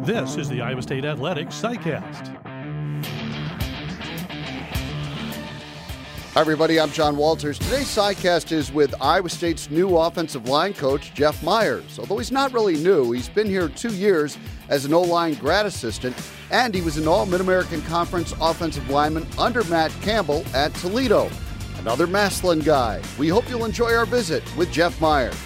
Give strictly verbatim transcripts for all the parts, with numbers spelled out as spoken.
This is the Iowa State Athletics SciCast. Hi, everybody. I'm John Walters. Today's SciCast is with Iowa State's new offensive line coach, Jeff Myers. Although he's not really new, he's been here two years as an O-line grad assistant, and he was an All-Mid-American Conference offensive lineman under Matt Campbell at Toledo. Another Massillon guy. We hope you'll enjoy our visit with Jeff Myers.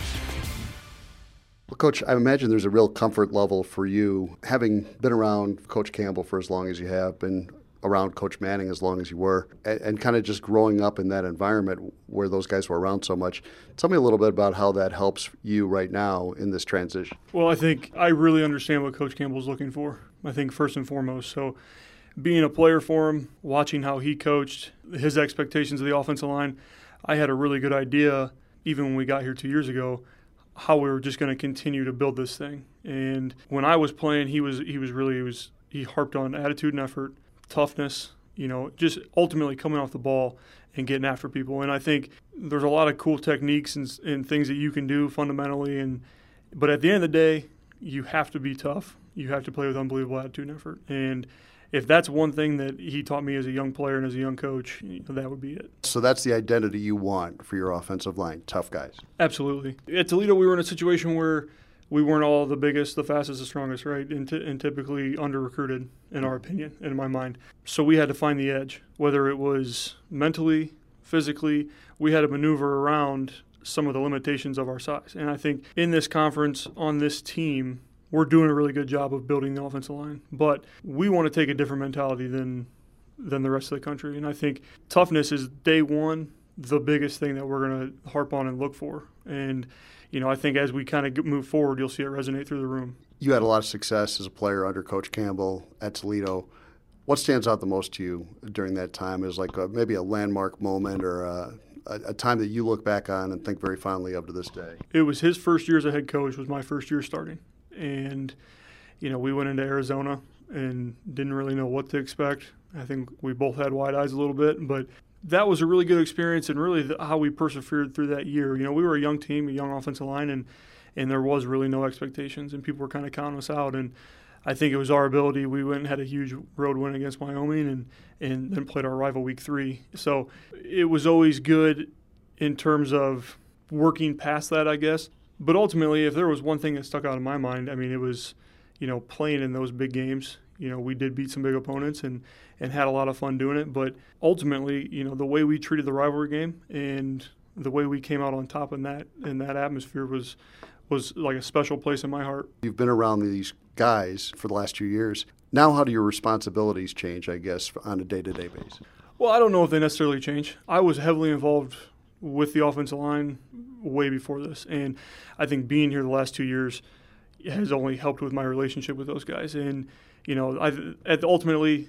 Well, Coach, I imagine there's a real comfort level for you, having been around Coach Campbell for as long as you have, been around Coach Manning as long as you were, and, and kind of just growing up in that environment where those guys were around so much. Tell me a little bit about how that helps you right now in this transition. Well, I think I really understand what Coach Campbell's looking for, I think first and foremost. So being a player for him, watching how he coached, his expectations of the offensive line, I had a really good idea, even when we got here two years ago, how we were just going to continue to build this thing. And when I was playing, he was he was really, he, was, he harped on attitude and effort, toughness, you know, just ultimately coming off the ball and getting after people. And I think there's a lot of cool techniques and, and things that you can do fundamentally. And but at the end of the day, you have to be tough. You have to play with unbelievable attitude and effort. And if that's one thing that he taught me as a young player and as a young coach, that would be it. So that's the identity you want for your offensive line, tough guys. Absolutely. At Toledo, we were in a situation where we weren't all the biggest, the fastest, the strongest, right? And, t- and typically under-recruited, in our opinion, in my mind. So we had to find the edge, whether it was mentally, physically. We had to maneuver around some of the limitations of our size. And I think in this conference, on this team, we're doing a really good job of building the offensive line. But we want to take a different mentality than than the rest of the country. And I think toughness is day one, the biggest thing that we're going to harp on and look for. And you know, I think as we kind of move forward, you'll see it resonate through the room. You had a lot of success as a player under Coach Campbell at Toledo. What stands out the most to you during that time is like a, maybe a landmark moment or a, a, a time that you look back on and think very fondly of to this day? It was his first year as a head coach, was my first year starting. And, you know, we went into Arizona and didn't really know what to expect. I think we both had wide eyes a little bit, but that was a really good experience and really the, how we persevered through that year. You know, we were a young team, a young offensive line, and, and there was really no expectations, and people were kind of counting us out. And I think it was our ability. We went and had a huge road win against Wyoming and, and then played our rival week three. So it was always good in terms of working past that, I guess. But ultimately, if there was one thing that stuck out in my mind, I mean, it was, you know, playing in those big games. You know, we did beat some big opponents and, and had a lot of fun doing it. But ultimately, you know, the way we treated the rivalry game and the way we came out on top in that in that atmosphere was was like a special place in my heart. You've been around these guys for the last few years. Now how do your responsibilities change, I guess, on a day-to-day basis? Well, I don't know if they necessarily change. I was heavily involved with the offensive line way before this. And I think being here the last two years has only helped with my relationship with those guys. And, you know, I, ultimately,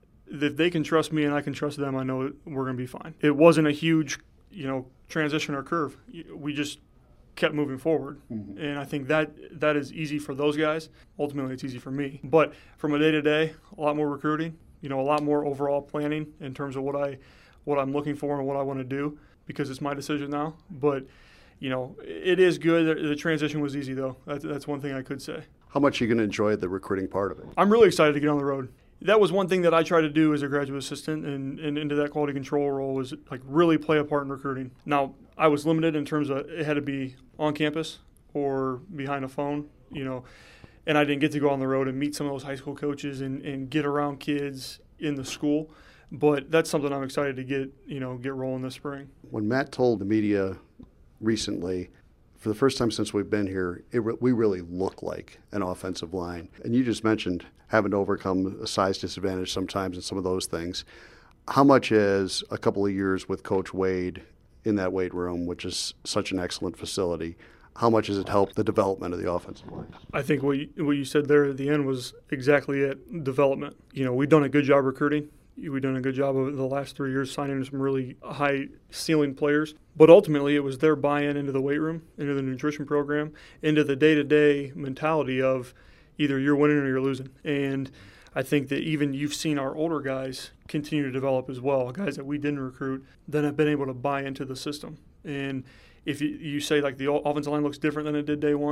if they can trust me and I can trust them, I know we're going to be fine. It wasn't a huge, you know, transition or curve. We just kept moving forward. Mm-hmm. And I think that that is easy for those guys. Ultimately, it's easy for me. But from a day-to-day, a lot more recruiting, you know, a lot more overall planning in terms of what, I, what I'm looking for and what I want to do, because it's my decision now. But, you know, it is good. The transition was easy, though. That's, that's one thing I could say. How much are you going to enjoy the recruiting part of it? I'm really excited to get on the road. That was one thing that I tried to do as a graduate assistant and, and into that quality control role was, like, really play a part in recruiting. Now, I was limited in terms of it had to be on campus or behind a phone, you know, and I didn't get to go on the road and meet some of those high school coaches and, and get around kids in the school. But that's something I'm excited to get, you know, get rolling this spring. When Matt told the media recently, for the first time since we've been here, it re- we really look like an offensive line. And you just mentioned having to overcome a size disadvantage sometimes and some of those things. How much has a couple of years with Coach Wade in that weight room, which is such an excellent facility, how much has it helped the development of the offensive line? I think what you, what you said there at the end was exactly it, development. You know, we've done a good job recruiting. We've done a good job over the last three years signing some really high-ceiling players. But ultimately, it was their buy-in into the weight room, into the nutrition program, into the day-to-day mentality of either you're winning or you're losing. And I think that even you've seen our older guys continue to develop as well, guys that we didn't recruit, that have been able to buy into the system. And if you, you say, like, the offensive line looks different than it did day one,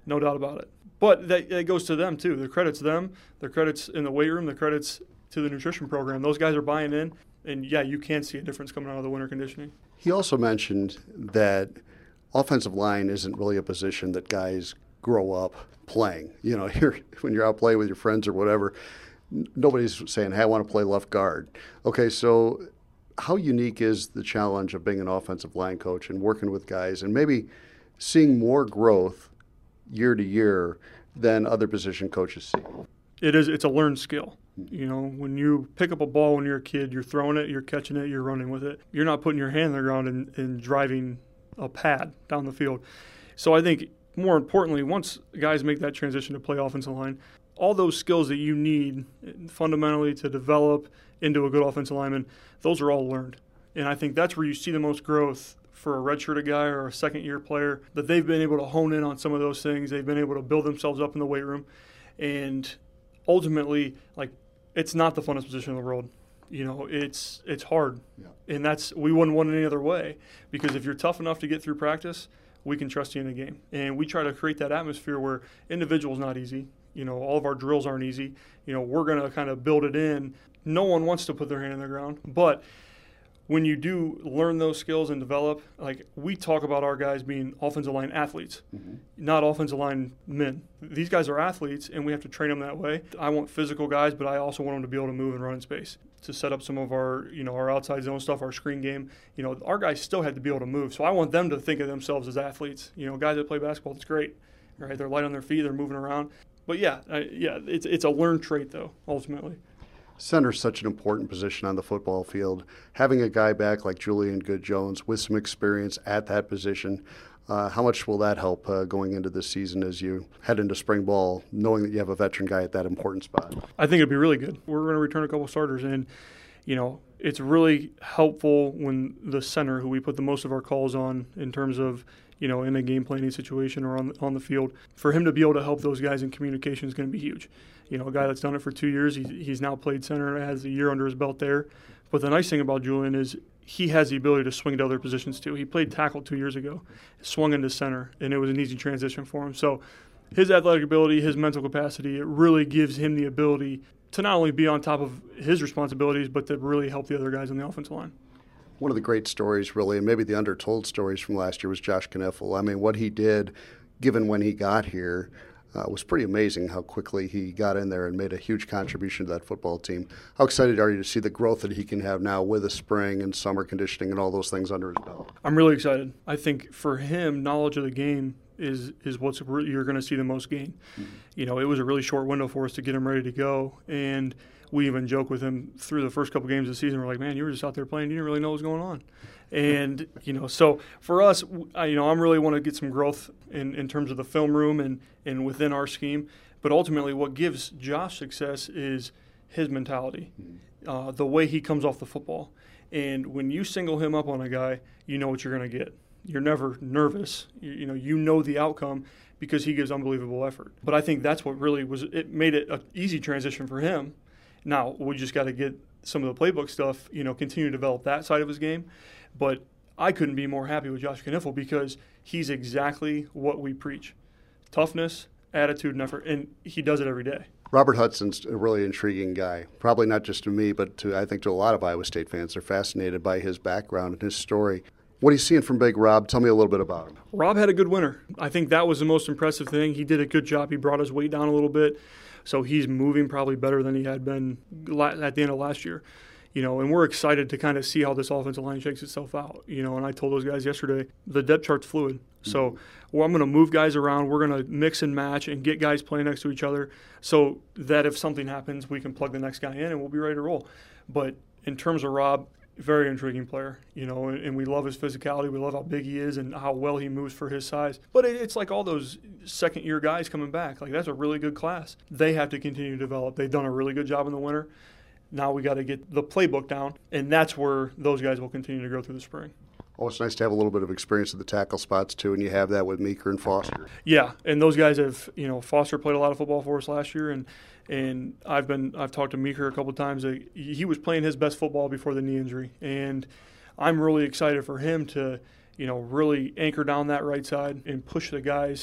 no doubt about it. But that, that goes to them too. The credit's them, the credit's in the weight room, the credit's to the nutrition program. Those guys are buying in, and yeah, you can see a difference coming out of the winter conditioning. He also mentioned that offensive line isn't really a position that guys grow up playing. You know, you're, when you're out playing with your friends or whatever, nobody's saying, hey, I want to play left guard. Okay, so how unique is the challenge of being an offensive line coach and working with guys and maybe seeing more growth year to year than other position coaches see? It is. It's a learned skill. You know, when you pick up a ball when you're a kid, you're throwing it, you're catching it, you're running with it. You're not putting your hand on the ground and, and driving a pad down the field. So I think more importantly, once guys make that transition to play offensive line, all those skills that you need fundamentally to develop into a good offensive lineman, those are all learned. And I think that's where you see the most growth for a redshirted guy or a second-year player, that they've been able to hone in on some of those things. They've been able to build themselves up in the weight room. And ultimately, like, it's not the funnest position in the world. You know, it's it's hard. Yeah. And that's we wouldn't want it any other way, because if you're tough enough to get through practice, we can trust you in the game. And we try to create that atmosphere where individual's not easy. You know, all of our drills aren't easy. You know, we're going to kind of build it in. No one wants to put their hand in the ground. But when you do learn those skills and develop, like, we talk about our guys being offensive line athletes, mm-hmm. not offensive line men. These guys are athletes, and we have to train them that way. I want physical guys, but I also want them to be able to move and run in space, to set up some of our, you know, our outside zone stuff, our screen game. You know, our guys still had to be able to move. So I want them to think of themselves as athletes. You know, guys that play basketball, it's great, right? They're light on their feet, they're moving around. But yeah, I, yeah, it's it's a learned trait though, ultimately. Center's such an important position on the football field. Having a guy back like Julian Good-Jones with some experience at that position, uh, how much will that help uh, going into this season as you head into spring ball, knowing that you have a veteran guy at that important spot? I think it'd be really good. We're going to return a couple starters, and you know, it's really helpful when the center, who we put the most of our calls on in terms of, you know, in a game planning situation or on on the field, for him to be able to help those guys in communication is going to be huge. You know, a guy that's done it for two years, he's, he's now played center, has a year under his belt there. But the nice thing about Julian is he has the ability to swing to other positions too. He played tackle two years ago, swung into center, and it was an easy transition for him. So his athletic ability, his mental capacity, it really gives him the ability to not only be on top of his responsibilities, but to really help the other guys on the offensive line. One of the great stories, really, and maybe the undertold stories from last year, was Josh Kniffel. I mean, what he did, given when he got here, uh, was pretty amazing how quickly he got in there and made a huge contribution to that football team. How excited are you to see the growth that he can have now with the spring and summer conditioning and all those things under his belt? I'm really excited. I think for him, knowledge of the game is is what's re- you're going to see the most gain. Mm-hmm. You know, it was a really short window for us to get him ready to go, and we even joke with him through the first couple games of the season. We're like, man, you were just out there playing. You didn't really know what was going on. And, you know, so for us, I, you know, I'm really want to get some growth in, in terms of the film room and, and within our scheme. But ultimately what gives Josh success is his mentality, uh, the way he comes off the football. And when you single him up on a guy, you know what you're going to get. You're never nervous. You, you know, you know the outcome because he gives unbelievable effort. But I think that's what really was – it made it an easy transition for him. Now, we just got to get some of the playbook stuff, you know, continue to develop that side of his game. But I couldn't be more happy with Josh Kniffel because he's exactly what we preach. Toughness, attitude, and effort, and he does it every day. Robert Hudson's a really intriguing guy, probably not just to me, but to I think to a lot of Iowa State fans. They're fascinated by his background and his story. What are you seeing from Big Rob? Tell me a little bit about him. Rob had a good winter. I think that was the most impressive thing. He did a good job. He brought his weight down a little bit. So he's moving probably better than he had been at the end of last year. You know, and we're excited to kind of see how this offensive line shakes itself out. You know, and I told those guys yesterday, the depth chart's fluid. Mm-hmm. So well, I'm going to move guys around. We're going to mix and match and get guys playing next to each other so that if something happens, we can plug the next guy in and we'll be ready to roll. But in terms of Rob, very intriguing player, you know, and, and we love his physicality. We love how big he is and how well he moves for his size. But it, it's like all those second-year guys coming back. Like, that's a really good class. They have to continue to develop. They've done a really good job in the winter. Now we got to get the playbook down, and that's where those guys will continue to grow through the spring. Oh, it's nice to have a little bit of experience at the tackle spots, too, and you have that with Meeker and Foster. Yeah, and those guys have, you know, Foster played a lot of football for us last year, and and I've been I've talked to Meeker a couple of times. He was playing his best football before the knee injury, and I'm really excited for him to, you know, really anchor down that right side and push the guys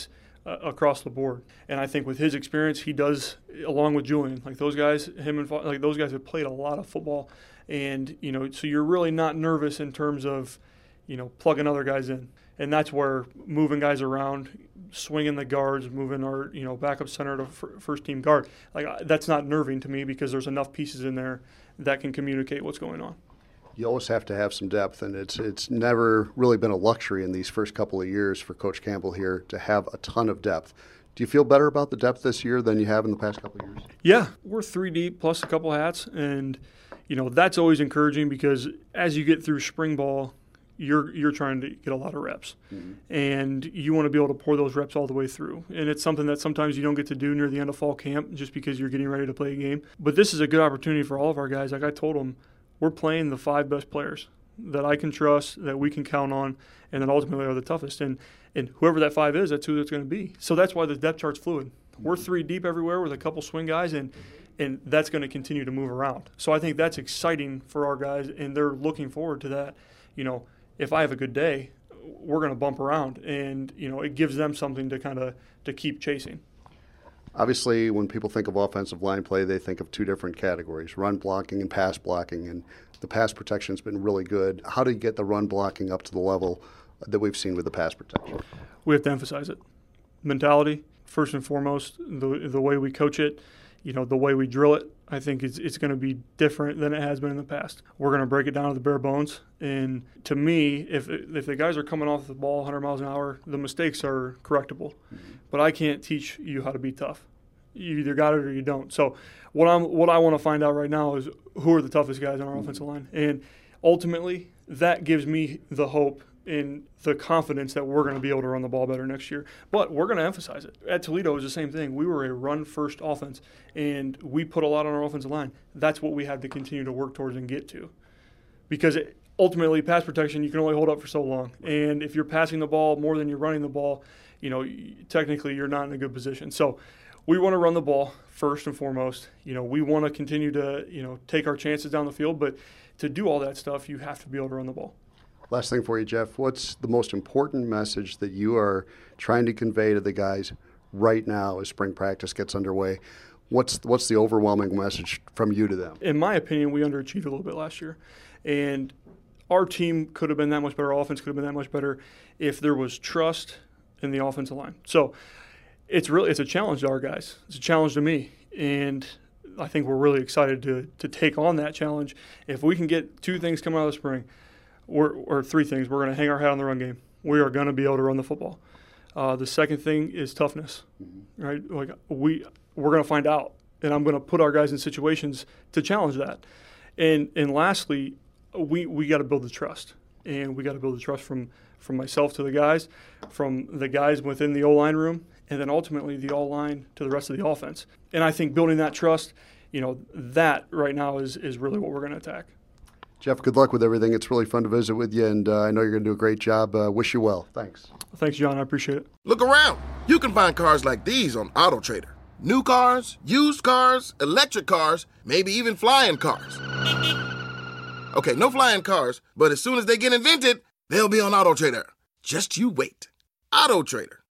uh, across the board. And I think with his experience, he does, along with Julian, like those guys, him and like those guys have played a lot of football, and you know, so you're really not nervous in terms of, you know, plugging other guys in. And that's where moving guys around, swinging the guards, moving our, you know, backup center to f- first team guard, like that's not nerving to me because there's enough pieces in there that can communicate what's going on. You always have to have some depth, and it's it's never really been a luxury in these first couple of years for Coach Campbell here to have a ton of depth. Do you feel better about the depth this year than you have in the past couple of years? Yeah, we're three deep plus a couple hats, and you know that's always encouraging because as you get through spring ball, you're you're trying to get a lot of reps, mm-hmm. and you want to be able to pour those reps all the way through. And it's something that sometimes you don't get to do near the end of fall camp just because you're getting ready to play a game. But this is a good opportunity for all of our guys. Like I told them, we're playing the five best players that I can trust, that we can count on, and that ultimately are the toughest. And and whoever that five is, that's who it's going to be. So that's why the depth chart's fluid. We're three deep everywhere with a couple swing guys, and and that's going to continue to move around. So I think that's exciting for our guys, and they're looking forward to that. You know, if I have a good day, we're going to bump around, and you know, it gives them something to kind of to keep chasing. Obviously, when people think of offensive line play, they think of two different categories, run blocking and pass blocking, and the pass protection's been really good. How do you get the run blocking up to the level that we've seen with the pass protection? We have to emphasize it. Mentality, first and foremost, the the way we coach it, you know, the way we drill it, I think it's, it's going to be different than it has been in the past. We're going to break it down to the bare bones, and to me, if if the guys are coming off the ball one hundred miles an hour, the mistakes are correctable. Mm-hmm. But I can't teach you how to be tough. You either got it or you don't. So what I'm what I want to find out right now is who are the toughest guys on our mm-hmm. offensive line, and ultimately that gives me the hope and the confidence that we're going to be able to run the ball better next year. But we're going to emphasize it. At Toledo, it was the same thing. We were a run-first offense, and we put a lot on our offensive line. That's what we have to continue to work towards and get to. Because it, ultimately, pass protection, you can only hold up for so long. And if you're passing the ball more than you're running the ball, you know, technically you're not in a good position. So we want to run the ball first and foremost. You know, we want to continue to, you know, take our chances down the field. But to do all that stuff, you have to be able to run the ball. Last thing for you, Jeff, what's the most important message that you are trying to convey to the guys right now as spring practice gets underway? What's what's the overwhelming message from you to them? In my opinion, we underachieved a little bit last year. And our team could have been that much better, our offense could have been that much better if there was trust in the offensive line. So it's really it's a challenge to our guys. It's a challenge to me. And I think we're really excited to to take on that challenge. If we can get two things coming out of the spring, Or, or three things. We're going to hang our hat on the run game. We are going to be able to run the football. Uh, the second thing is toughness, mm-hmm. right? Like we, we're going to find out, and I'm going to put our guys in situations to challenge that. And and lastly, we we got to build the trust, and we got to build the trust from from myself to the guys, from the guys within the O-line room, and then ultimately the O-line to the rest of the offense. And I think building that trust, you know, that right now is is really what we're going to attack. Jeff, good luck with everything. It's really fun to visit with you, and uh, I know you're going to do a great job. Uh, wish you well. Thanks. Thanks, John. I appreciate it. Look around. You can find cars like these on AutoTrader. New cars, used cars, electric cars, maybe even flying cars. Okay, no flying cars, but as soon as they get invented, they'll be on AutoTrader. Just you wait. AutoTrader.